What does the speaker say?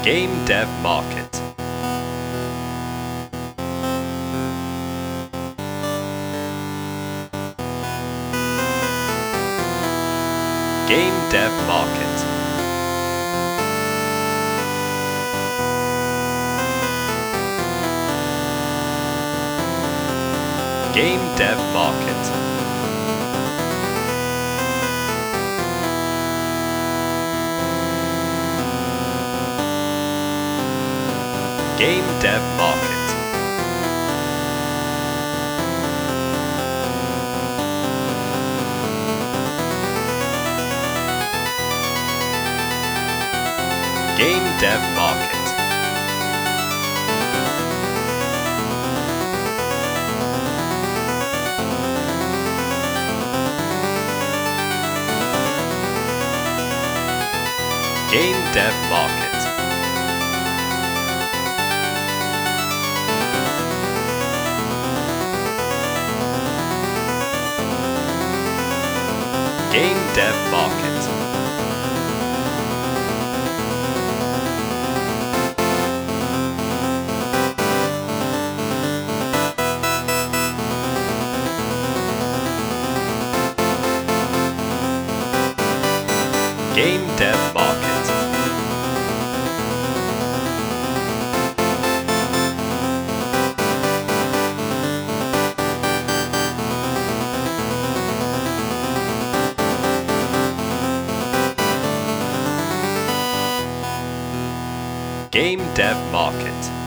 Game Dev Market. Game Dev Market. Game Dev Market. Game Dev Market. Game Dev Market. Game Dev Market. Game Dev Market. Game Dev Market. Game Dev Market.